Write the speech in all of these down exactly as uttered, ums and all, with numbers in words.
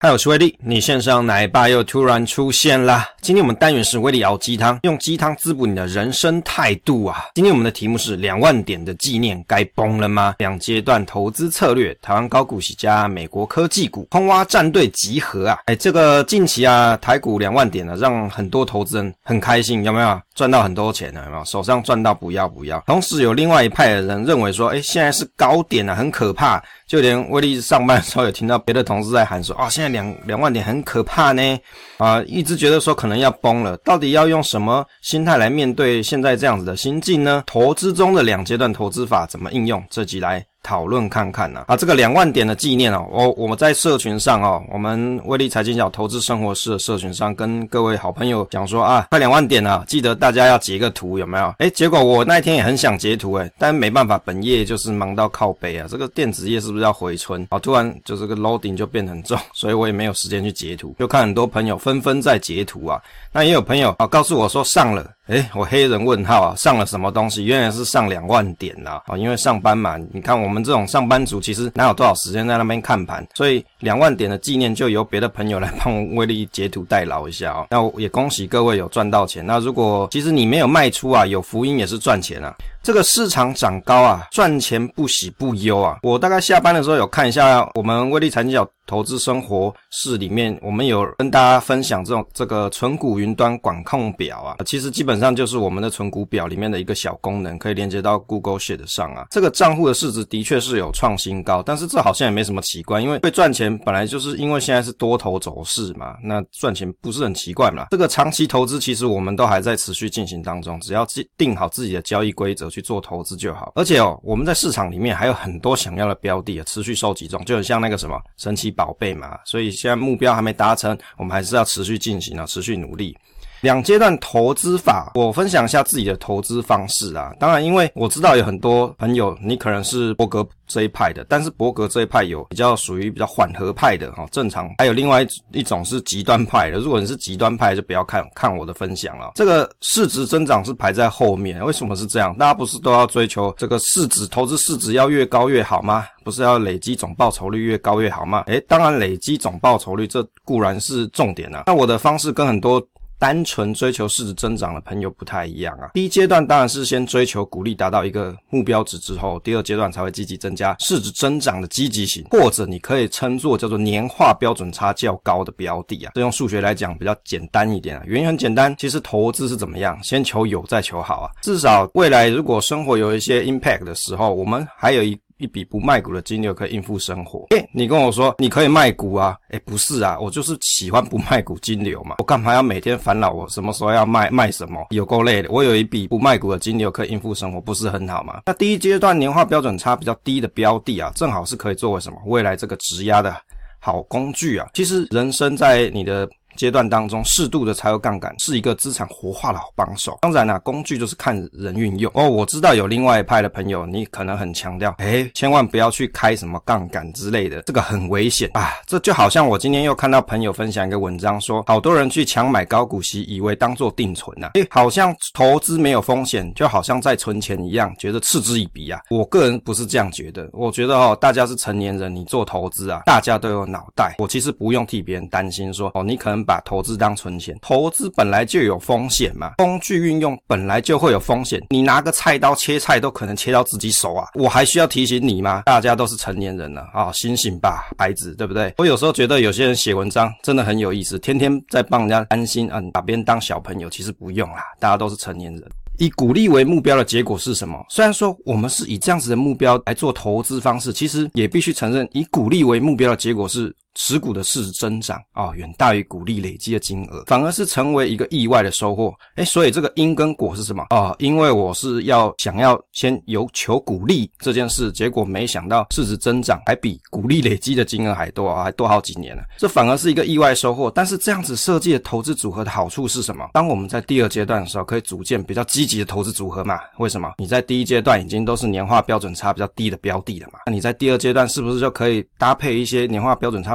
嗨，我是威力，你线上奶爸又突然出现啦。今天我们单元是威力熬鸡汤，用鸡汤滋补你的人生态度啊。今天我们的题目是两万点的纪念该崩了吗？两阶段投资策略，台湾高股息加美国科技股，空蛙战队集合啊。哎，这个近期啊，台股两万点啊，让很多投资人很开心，有没有？赚到很多钱了，有没有？手上赚到不要不要。同时有另外一派的人认为说，哎，现在是高点啊，很可怕。就连威力上班的时候有听到别的同事在喊说，啊、哦，现在两两万点很可怕呢，啊，一直觉得说可能要崩了。到底要用什么心态来面对现在这样子的心境呢？投资中的两阶段投资法怎么应用？这集来讨论看看啊。啊，这个两万点的纪念哦，我我们在社群上哦，我们威力财经小投资生活室的社群上跟各位好朋友讲说啊，快两万点了，记得大家要截个图，有没有？诶，结果我那一天也很想截图诶，但没办法，本业就是忙到靠背啊，这个电子业是不是要回春？啊，突然就这个 loading 就变很重，所以我也没有时间去截图，就看很多朋友纷纷在截图啊。那也有朋友啊告诉我说上了。诶，我黑人问号啊，上了什么东西？原来是上两万点啦！啊，因为上班嘛，你看我们这种上班族，其实哪有多少时间在那边看盘？所以两万点的纪念就由别的朋友来帮我威力截图代劳一下哦。那我也恭喜各位有赚到钱。那如果其实你没有卖出啊，有福音也是赚钱啊。这个市场涨高啊，赚钱不喜不忧啊。我大概下班的时候有看一下我们威力财经小投资生活室里面，我们有跟大家分享这种这个存股云端管控表啊，其实基本上就是我们的存股表里面的一个小功能，可以连接到 Google Sheet 上啊。这个账户的市值的确是有创新高，但是这好像也没什么奇怪，因为会赚钱本来就是因为现在是多头走势嘛，那赚钱不是很奇怪嘛。这个长期投资其实我们都还在持续进行当中，只要定好自己的交易规则去做投资就好。而且哦，我们在市场里面还有很多想要的标的啊，持续收集中，就很像那个什么神奇宝贝嘛，所以现在目标还没达成，我们还是要持续进行啊，持续努力。两阶段投资法，我分享一下自己的投资方式啊。当然，因为我知道有很多朋友，你可能是伯格这一派的，但是伯格这一派有比较属于比较缓和派的哈，正常。还有另外一种是极端派的。如果你是极端派，就不要看看我的分享了。这个市值增长是排在后面，为什么是这样？大家不是都要追求这个市值，投资市值要越高越好吗？不是要累积总报酬率越高越好吗？诶，当然累积总报酬率这固然是重点啊。那我的方式跟很多单纯追求市值增长的朋友不太一样啊。第一阶段当然是先追求股利达到一个目标值之后，第二阶段才会积极增加市值增长的积极性，或者你可以称作叫做年化标准差较高的标的啊。这用数学来讲比较简单一点啊，原因很简单，其实投资是怎么样，先求有再求好啊。至少未来如果生活有一些 impact 的时候，我们还有一一笔不卖股的金流可以应付生活。诶，你跟我说你可以卖股啊，诶，不是啊，我就是喜欢不卖股金流嘛，我干嘛要每天烦恼我什么时候要卖卖什么，有够累的。我有一笔不卖股的金流可以应付生活，不是很好吗？那第一阶段年化标准差比较低的标的啊，正好是可以作为什么未来这个质押的好工具啊。其实人生在你的阶段当中，适度的财务杠杆是一个资产活化的好帮手。当然啦、啊，工具就是看人运用。哦，我知道有另外一派的朋友，你可能很强调，诶，千万不要去开什么杠杆之类的，这个很危险啊。这就好像我今天又看到朋友分享一个文章说，好多人去强买高股息，以为当作定存啊，诶，好像投资没有风险，就好像在存钱一样，觉得嗤之以鼻啊。我个人不是这样觉得，我觉得哦，大家是成年人，你做投资啊，大家都有脑袋。我其实不用替别人担心说，哦，你可能把投资当存钱，投资本来就有风险嘛，工具运用本来就会有风险，你拿个菜刀切菜都可能切到自己手啊，我还需要提醒你吗？大家都是成年人了啊、哦，醒醒吧孩子，对不对？我有时候觉得有些人写文章真的很有意思，天天在帮人家担心啊，你把别人当小朋友，其实不用啦，大家都是成年人。以股利为目标的结果是什么？虽然说我们是以这样子的目标来做投资方式，其实也必须承认，以股利为目标的结果是持股的市值增长啊、哦，远大于股利累积的金额，反而是成为一个意外的收获。诶，所以这个因跟果是什么啊、哦？因为我是要想要先有求股利这件事，结果没想到市值增长还比股利累积的金额还多啊，还多好几年了。这反而是一个意外收获。但是这样子设计的投资组合的好处是什么？当我们在第二阶段的时候，可以组建比较积极的投资组合嘛？为什么？你在第一阶段已经都是年化标准差比较低的标的了嘛？那你在第二阶段是不是就可以搭配一些年化标准差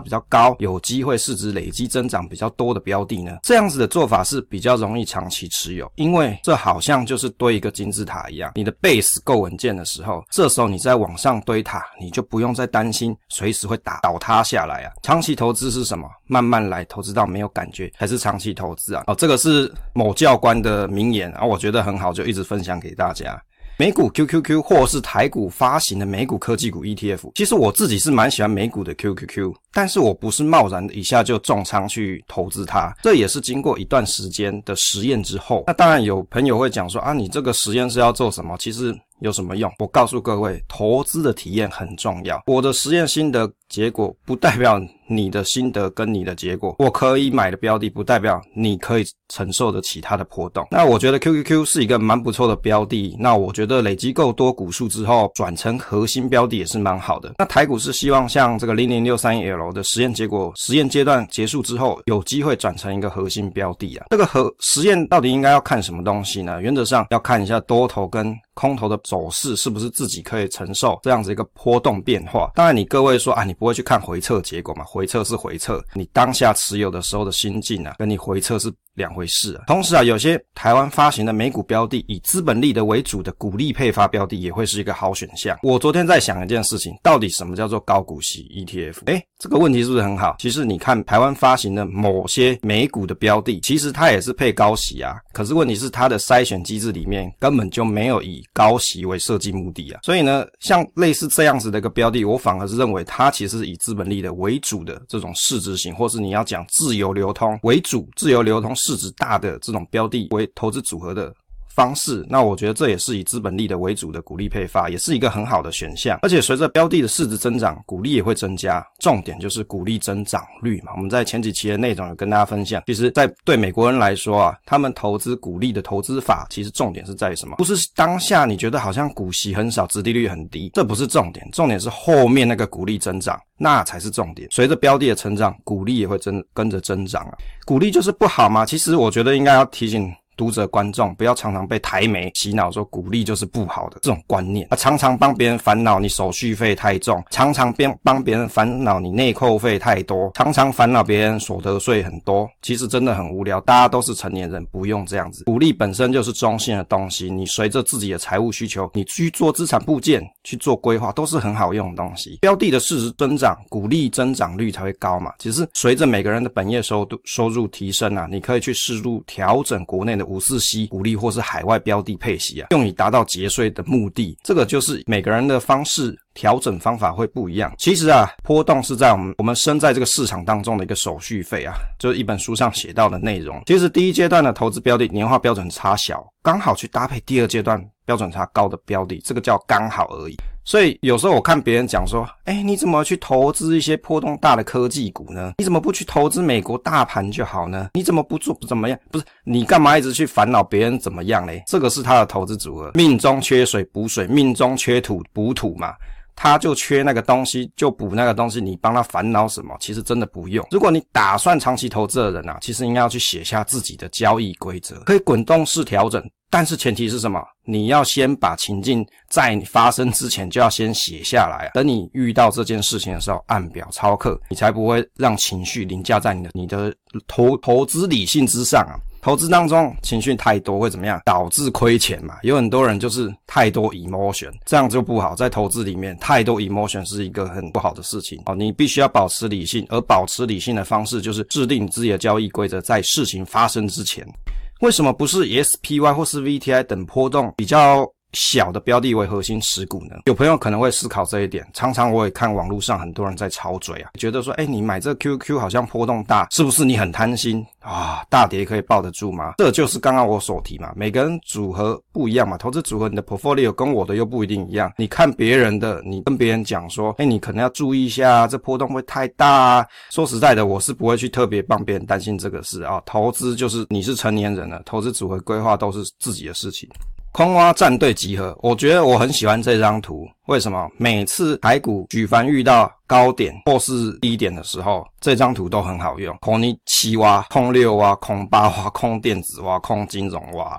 比较高，有机会市值累积增长比较多的标的呢？这样子的做法是比较容易长期持有，因为这好像就是堆一个金字塔一样，你的 base 够稳健的时候，这时候你再往上堆塔，你就不用再担心随时会打倒塌下来啊。长期投资是什么？慢慢来，投资到没有感觉才是长期投资啊。哦，这个是某教官的名言啊，我觉得很好，就一直分享给大家。美股 Q Q Q 或是台股发行的美股科技股 E T F， 其实我自己是蛮喜欢美股的 Q Q Q， 但是我不是贸然的一下就重仓去投资它，这也是经过一段时间的实验之后。那当然有朋友会讲说啊，你这个实验是要做什么？其实有什么用？我告诉各位，投资的体验很重要。我的实验心得结果不代表你的心得跟你的结果，我可以买的标的不代表你可以承受得起它的波动。那我觉得 Q Q Q 是一个蛮不错的标的，那我觉得累积够多股数之后转成核心标的也是蛮好的。那台股是希望像这个零零六三一 L 的实验结果，实验阶段结束之后有机会转成一个核心标的啊。这个核实验到底应该要看什么东西呢？原则上要看一下多头跟空头的走势是不是自己可以承受这样子一个波动变化。当然你各位说啊，你不会去看回测结果嘛？回测是回测，你当下持有的时候的心境啊，跟你回测是两回事啊。同时啊，有些台湾发行的美股标的以资本利得为主的股利配发标的也会是一个好选项。我昨天在想一件事情，到底什么叫做高股息 E T F？ 诶，这个问题是不是很好？其实你看台湾发行的某些美股的标的，其实它也是配高息啊，可是问题是它的筛选机制里面根本就没有以高息为设计目的啊。所以呢，像类似这样子的一个标的，我反而是认为它其实是以资本利得为主的这种市值型，或是你要讲自由流通为主，自由流通市值大的这种标的为投资组合的方式，那我觉得这也是以资本利得为主的股利配发，也是一个很好的选项。而且随着标的的市值增长，股利也会增加，重点就是股利增长率嘛。我们在前几期的内容有跟大家分享，其实在对美国人来说啊，他们投资股利的投资法，其实重点是在于什么？不是当下你觉得好像股息很少，殖利率很低，这不是重点，重点是后面那个股利增长，那才是重点。随着标的的成长，股利也会增跟着增长啊。股利就是不好吗？其实我觉得应该要提醒读者观众不要常常被台媒洗脑说股利就是不好的这种观念啊，常常帮别人烦恼你手续费太重，常常帮别人烦恼你内扣费太多，常常烦恼别人所得税很多，其实真的很无聊。大家都是成年人，不用这样子。股利本身就是中性的东西，你随着自己的财务需求，你去做资产部件去做规划，都是很好用的东西。标的的市值增长，股利增长率才会高嘛。其实随着每个人的本业收入收入提升啊，你可以去适度调整国内的五四 C 股利或是海外标的配息啊，用以达到节税的目的。这个就是每个人的方式调整方法会不一样。其实啊，波动是在我们我们身在这个市场当中的一个手续费啊，就是一本书上写到的内容。其实第一阶段的投资标的年化标准差小，刚好去搭配第二阶段标准差高的标的，这个叫刚好而已。所以有时候我看别人讲说，诶，你怎么去投资一些波动大的科技股呢？你怎么不去投资美国大盘就好呢？你怎么不做不怎么样？不是，你干嘛一直去烦恼别人怎么样嘞？这个是他的投资组合，命中缺水补水，命中缺土补土嘛。他就缺那个东西，就补那个东西，你帮他烦恼什么？其实真的不用。如果你打算长期投资的人啊，其实应该要去写下自己的交易规则，可以滚动式调整，但是前提是什么？你要先把情境在发生之前就要先写下来啊，等你遇到这件事情的时候按表操课，你才不会让情绪凌驾在你的你的投投资理性之上啊。投资当中情绪太多会怎么样？导致亏钱嘛。有很多人就是太多 emotion， 这样就不好。在投资里面太多 emotion 是一个很不好的事情哦。你必须要保持理性，而保持理性的方式就是制定自己的交易规则，在事情发生之前。为什么不是以 S P Y 或是 V T I 等波动比较小的标的为核心持股呢？有朋友可能会思考这一点，常常我也看网络上很多人在吵嘴啊，觉得说，诶，你买这个 Q Q 好像波动大，是不是你很贪心啊？大跌可以抱得住吗？这就是刚刚我所提嘛，每个人组合不一样嘛，投资组合你的 portfolio 跟我的又不一定一样，你看别人的，你跟别人讲说，诶，你可能要注意一下，这波动会太大啊。说实在的，我是不会去特别帮别人担心这个事啊，投资就是你是成年人了，投资组合规划都是自己的事情。空蛙战队集合，我觉得我很喜欢这张图。为什么？每次台股举凡遇到高点或是低点的时候，这张图都很好用。空你七蛙、空六蛙、空八蛙、空电子蛙、空金融蛙。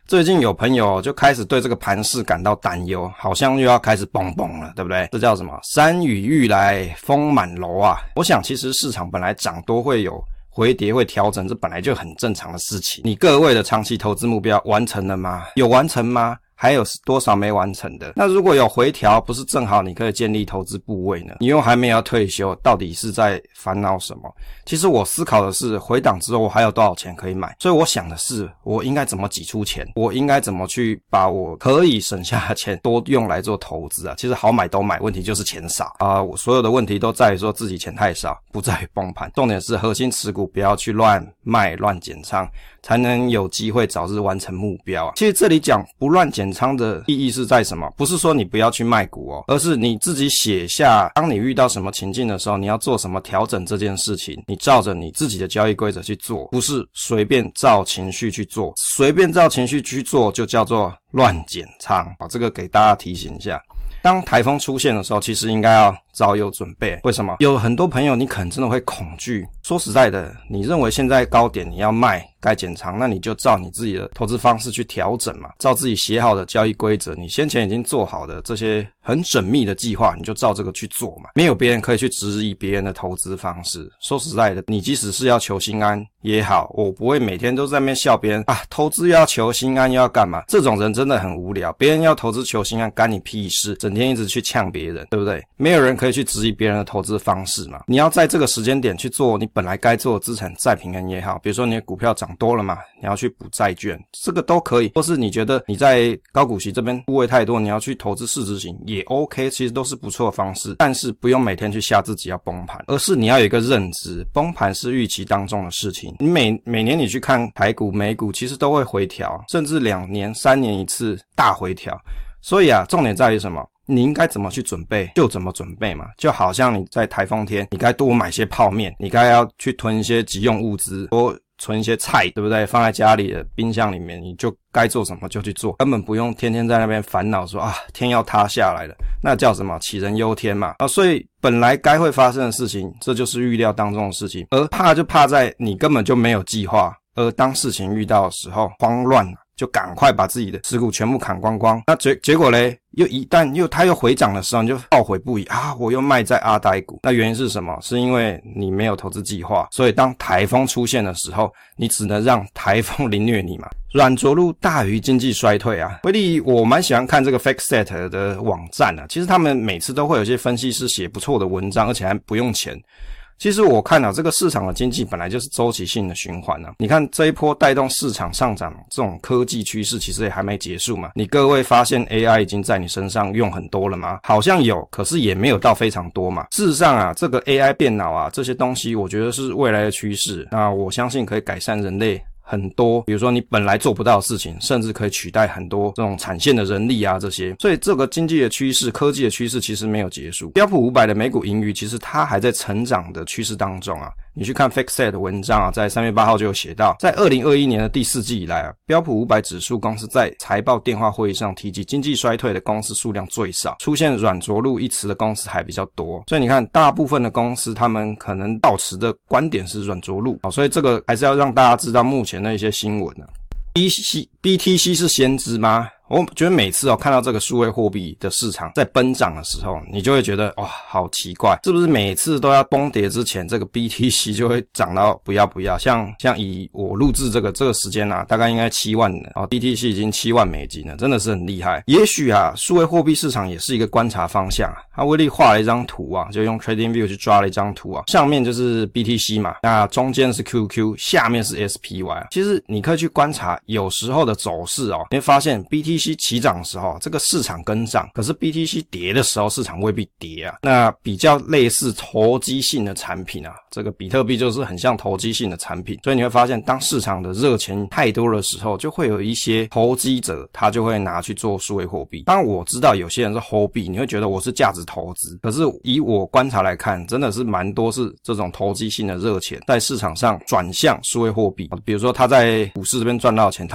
最近有朋友就开始对这个盘势感到担忧，好像又要开始蹦蹦了，对不对？这叫什么？山雨欲来风满楼啊！我想其实市场本来涨多会有回跌会调整，这本来就很正常的事情。你各位的长期投资目标完成了吗？有完成吗？还有多少没完成的？那如果有回调，不是正好你可以建立投资部位呢？你又还没有退休，到底是在烦恼什么？其实我思考的是，回档之后我还有多少钱可以买，所以我想的是，我应该怎么挤出钱，我应该怎么去把我可以省下的钱多用来做投资啊？其实好买都买，问题就是钱少啊、呃！我所有的问题都在于说自己钱太少，不在于崩盘。重点是核心持股不要去乱卖、乱减仓，才能有机会早日完成目标啊！其实这里讲不乱减仓的意义是在什么？不是说你不要去卖股哦，而是你自己写下，当你遇到什么情境的时候，你要做什么调整这件事情，你照着你自己的交易规则去做，不是随便照情绪去做。随便照情绪去做就叫做乱减仓啊！这个给大家提醒一下。当台风出现的时候，其实应该要早有准备。为什么？有很多朋友你可能真的会恐惧。说实在的，你认为现在高点你要卖该减仓，那你就照你自己的投资方式去调整嘛，照自己写好的交易规则，你先前已经做好的这些很缜密的计划，你就照这个去做嘛。没有别人可以去质疑别人的投资方式。说实在的，你即使是要求心安也好，我不会每天都在那边笑别人啊，投资又要求心安又要干嘛？这种人真的很无聊。别人要投资求心安，干你屁事？整天一直去呛别人，对不对？没有人可以去质疑别人的投资方式嘛。你要在这个时间点去做你本来该做的资产再平衡也好，比如说你的股票涨多了嘛，你要去补债券，这个都可以。或是你觉得你在高股息这边部位太多，你要去投资市值型也 OK， 其实都是不错的方式。但是不用每天去吓自己要崩盘，而是你要有一个认知，崩盘是预期当中的事情。你每每年你去看台股、美股，其实都会回调，甚至两年、三年一次大回调。所以啊，重点在于什么？你应该怎么去准备就怎么准备嘛，就好像你在台风天，你该多买些泡面，你该要去囤一些急用物资，多存一些菜，对不对？放在家里的冰箱里面，你就该做什么就去做，根本不用天天在那边烦恼说啊天要塌下来了，那叫什么杞人忧天嘛啊！所以本来该会发生的事情，这就是预料当中的事情，而怕就怕在你根本就没有计划，而当事情遇到的时候慌乱了，就赶快把自己的持股全部砍光光，那结结果嘞，又一旦又它又回涨的时候，你就懊悔不已啊！我又卖在阿呆股，那原因是什么？是因为你没有投资计划，所以当台风出现的时候，你只能让台风凌虐你嘛。软着陆大于经济衰退啊！威力，我蛮喜欢看这个 FactSet 的网站啊，其实他们每次都会有一些分析师写不错的文章，而且还不用钱。其实我看啊，这个市场的经济本来就是周期性的循环啊。你看这一波带动市场上涨这种科技趋势，其实也还没结束嘛。你各位发现 A I 已经在你身上用很多了吗？好像有，可是也没有到非常多嘛。事实上啊，这个 A I 电脑啊，这些东西我觉得是未来的趋势。那我相信可以改善人类很多，比如说你本来做不到的事情，甚至可以取代很多这种产线的人力啊这些。所以这个经济的趋势、科技的趋势其实没有结束。标普五百的美股盈余其实它还在成长的趋势当中啊。你去看 FactSet 的文章啊，在三月八号就有写到，在二零二一年的第四季以来啊，标普五百指数公司在财报电话会议上提及经济衰退的公司数量最少，出现软着陆一词的公司还比较多。所以你看，大部分的公司他们可能抱持的观点是软着陆，所以这个还是要让大家知道目前的一些新闻啊。B T C B T C 是先知吗？我觉得每次哦看到这个数位货币的市场在奔涨的时候，你就会觉得哇好奇怪，是不是每次都要崩跌之前，这个 B T C 就会涨到不要不要？像像以我录制这个这个时间啊，大概应该七万了啊 ，B T C 已经七万美金了，真的是很厉害。也许啊，数位货币市场也是一个观察方向啊。他威力画了一张图啊，就用 TradingView 去抓了一张图啊，上面就是 B T C 嘛，那中间是 Q Q， 下面是 S P Y。其实你可以去观察有时候的走势哦，你会发现 B T C 起涨的时候，这个市场跟涨，可是 B T C 跌的时候，市场未必跌啊。那比较类似投机性的产品啊，这个比特币就是很像投机性的产品，所以你会发现，当市场的热钱太多的时候，就会有一些投机者，他就会拿去做数位货币。当然我知道有些人是 hold 币，你会觉得我是价值投资，可是以我观察来看，真的是蛮多是这种投机性的热钱在市场上转向数位货币。比如说他在股市这边赚到钱，他也许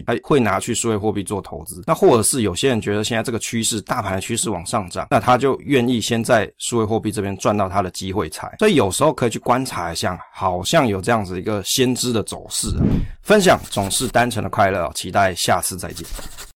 他会拿去数位货币做投资。那或者是有些人觉得现在这个趋势，大盘的趋势往上涨，那他就愿意先在数位货币这边赚到他的机会财。所以有时候可以去观察一下，好像有这样子一个先知的走势啊。分享总是单纯的快乐，期待下次再见。